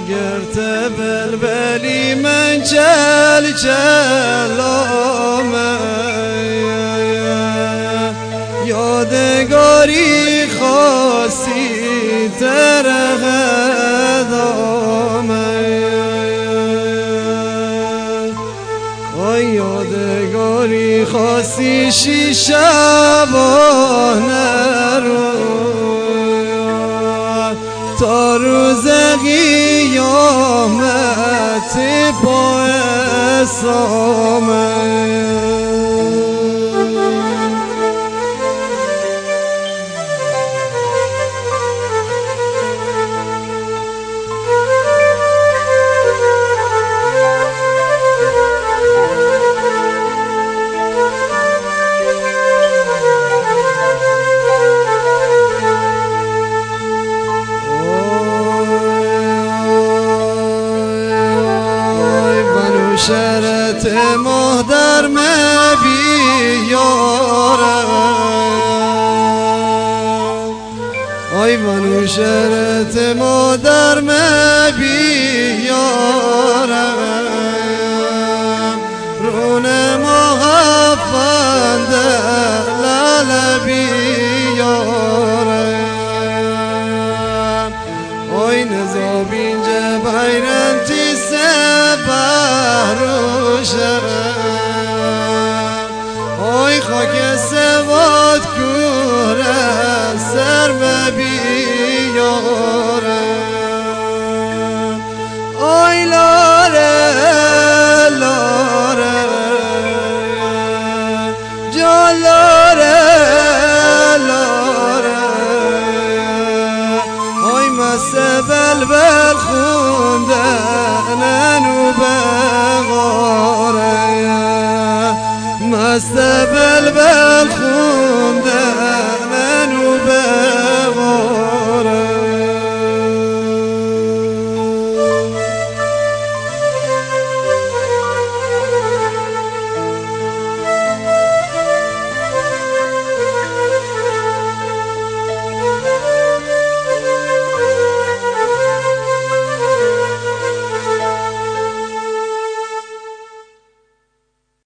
گرت بلبلی من چل چلامه یادگاری خاصی ترهدامه آی یادگاری خاصی شبانه رو تا روز قیامت پا اسامه شرط ماه در بیارم آی منو شرط ماه در بیارم رون محفند لال بیارم آی نزابین جبهیرم تی سبروشم آی خاک سواد کورم سر بیارم آی لاره لاره جان لاره لاره آی مست بلبل خوندن و بغاره مست بلبل